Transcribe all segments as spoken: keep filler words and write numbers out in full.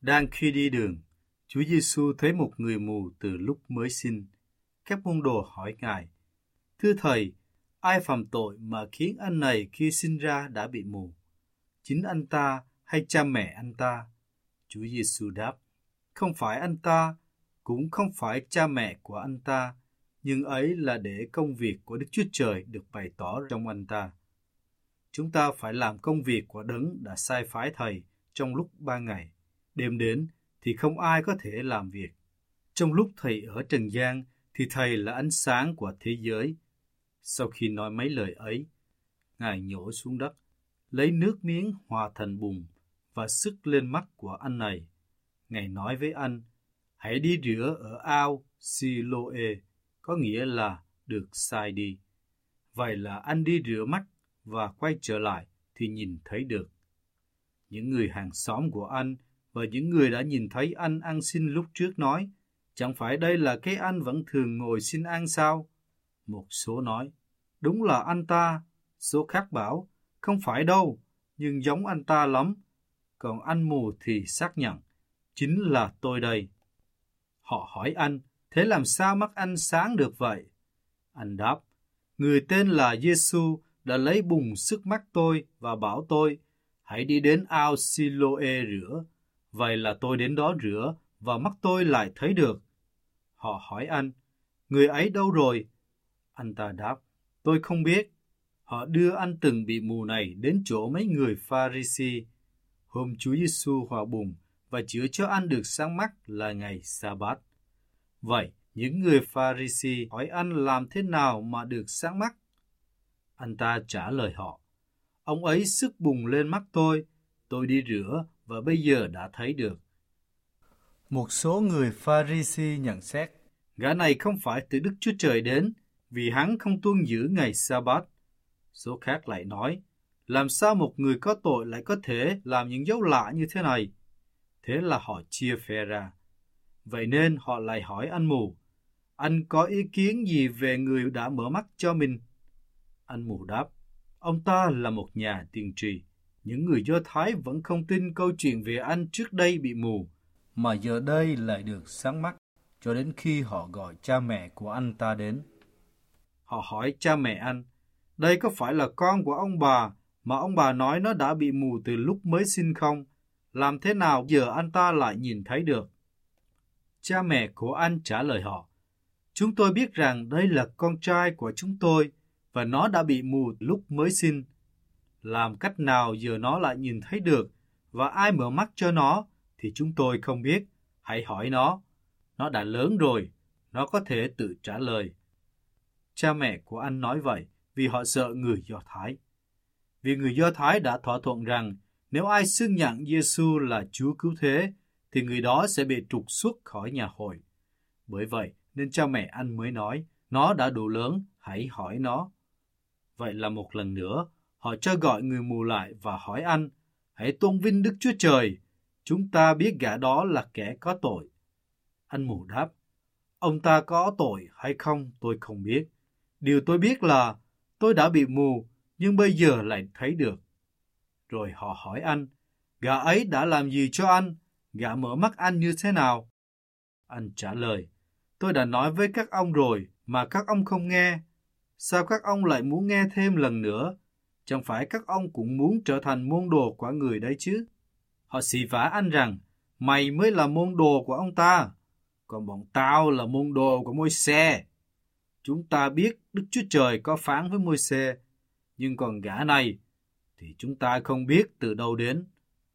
Đang khi đi đường, Chúa Giêsu thấy một người mù từ lúc mới sinh. Các môn đồ hỏi Ngài: Thưa Thầy, ai phạm tội mà khiến anh này khi sinh ra đã bị mù? Chính anh ta hay cha mẹ anh ta? Chúa Giêsu đáp: Không phải anh ta, cũng không phải cha mẹ của anh ta, nhưng ấy là để công việc của Đức Chúa Trời được bày tỏ trong anh ta. Chúng ta phải làm công việc của Đấng đã sai phái Thầy trong lúc ba ngày. Đêm đến thì không ai có thể làm việc. Trong lúc Thầy ở trần gian thì Thầy là ánh sáng của thế giới. Sau khi nói mấy lời ấy, Ngài nhổ xuống đất, lấy nước miếng hòa thành bùn và sức lên mắt của anh này. Ngài nói với anh: Hãy đi rửa ở ao Siloe, có nghĩa là được sai đi. Vậy là anh đi rửa mắt và quay trở lại thì nhìn thấy được. Những người hàng xóm của anh và những người đã nhìn thấy anh ăn xin lúc trước nói: Chẳng phải đây là cái anh vẫn thường ngồi xin ăn sao? Một số nói: Đúng là anh ta. Số khác bảo: Không phải đâu, nhưng giống anh ta lắm. Còn anh mù thì xác nhận: Chính là tôi đây. Họ hỏi anh: Thế làm sao mắt anh sáng được vậy? Anh đáp: Người tên là Giêsu đã lấy bùn sức mắt tôi và bảo tôi: Hãy đi đến ao Siloe rửa. Vậy là tôi đến đó rửa và mắt tôi lại thấy được. Họ hỏi anh: Người ấy đâu rồi? Anh ta đáp: Tôi không biết. Họ đưa anh từng bị mù này đến chỗ mấy người Pha-ri-si. Hôm Chúa Giêsu hòa bùn và chữa cho anh được sáng mắt là ngày Sa-bát. Vậy, những người Pha-ri-si hỏi anh làm thế nào mà được sáng mắt? Anh ta trả lời họ: Ông ấy sức bùn lên mắt tôi, tôi đi rửa và bây giờ đã thấy được. Một số người Pha-ri-si nhận xét: Gã này không phải từ Đức Chúa Trời đến, vì hắn không tuân giữ ngày Sa-bát. Số khác lại nói: Làm sao một người có tội lại có thể làm những dấu lạ như thế này? Thế là họ chia phe ra. Vậy nên họ lại hỏi anh mù: Anh có ý kiến gì về người đã mở mắt cho mình? Anh mù đáp: Ông ta là một nhà tiên tri. Những người Do Thái vẫn không tin câu chuyện về anh trước đây bị mù, mà giờ đây lại được sáng mắt, cho đến khi họ gọi cha mẹ của anh ta đến. Họ hỏi cha mẹ anh: Đây có phải là con của ông bà mà ông bà nói nó đã bị mù từ lúc mới sinh không? Làm thế nào giờ anh ta lại nhìn thấy được? Cha mẹ của anh trả lời họ: Chúng tôi biết rằng đây là con trai của chúng tôi và nó đã bị mù lúc mới sinh. Làm cách nào giờ nó lại nhìn thấy được và ai mở mắt cho nó thì chúng tôi không biết. Hãy hỏi nó. Nó đã lớn rồi, nó có thể tự trả lời. Cha mẹ của anh nói vậy vì họ sợ người Do Thái. Vì người Do Thái đã thỏa thuận rằng nếu ai xưng nhận Giêsu là Chúa cứu thế thì người đó sẽ bị trục xuất khỏi nhà hội. Bởi vậy nên cha mẹ anh mới nói: Nó đã đủ lớn, hãy hỏi nó. Vậy là một lần nữa, họ cho gọi người mù lại và hỏi anh: Hãy tôn vinh Đức Chúa Trời, chúng ta biết gã đó là kẻ có tội. Anh mù đáp: Ông ta có tội hay không tôi không biết. Điều tôi biết là tôi đã bị mù, nhưng bây giờ lại thấy được. Rồi họ hỏi anh: Gã ấy đã làm gì cho anh? Gã mở mắt anh như thế nào? Anh trả lời: Tôi đã nói với các ông rồi mà các ông không nghe. Sao các ông lại muốn nghe thêm lần nữa? Chẳng phải các ông cũng muốn trở thành môn đồ của người đấy chứ? Họ xỉ vả anh rằng: Mày mới là môn đồ của ông ta, còn bọn tao là môn đồ của Môi-se. Chúng ta biết Đức Chúa Trời có phán với Môi-se, nhưng còn gã này thì chúng ta không biết từ đâu đến.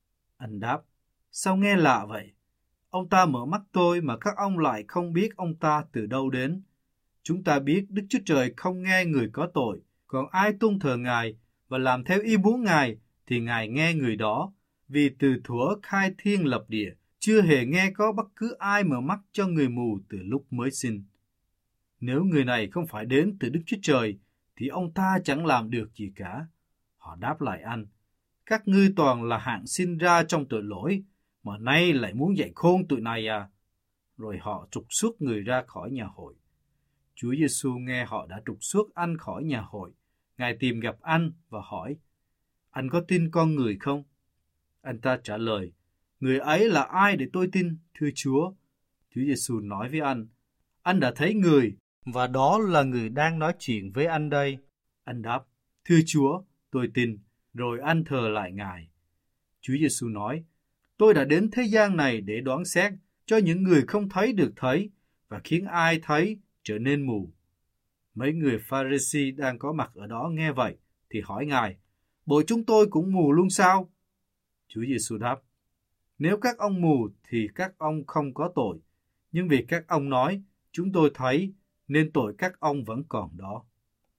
Anh đáp: Sao nghe lạ vậy? Ông ta mở mắt tôi mà các ông lại không biết ông ta từ đâu đến. Chúng ta biết Đức Chúa Trời không nghe người có tội, còn ai tôn thờ Ngài và làm theo ý muốn Ngài thì Ngài nghe người đó, vì từ thuở khai thiên lập địa, chưa hề nghe có bất cứ ai mở mắt cho người mù từ lúc mới sinh. Nếu người này không phải đến từ Đức Chúa Trời, thì ông ta chẳng làm được gì cả. Họ đáp lại anh: Các ngươi toàn là hạng sinh ra trong tội lỗi, mà nay lại muốn dạy khôn tụi này à? Rồi họ trục xuất người ra khỏi nhà hội. Chúa Giêsu nghe họ đã trục xuất anh khỏi nhà hội. Ngài tìm gặp anh và hỏi: Anh có tin con người không? Anh ta trả lời: Người ấy là ai để tôi tin, thưa Chúa? Chúa Giêsu nói với anh, anh đã thấy người, và đó là người đang nói chuyện với anh đây. Anh đáp, thưa Chúa, tôi tin, rồi anh thờ lại Ngài. Chúa Giêsu nói, tôi đã đến thế gian này để đoán xét cho những người không thấy được thấy, và khiến ai thấy trở nên mù. Mấy người Pha-ri-si đang có mặt ở đó nghe vậy, thì hỏi Ngài, bộ chúng tôi cũng mù luôn sao? Chúa Giêsu đáp, nếu các ông mù thì các ông không có tội, nhưng vì các ông nói, chúng tôi thấy, nên tội các ông vẫn còn đó.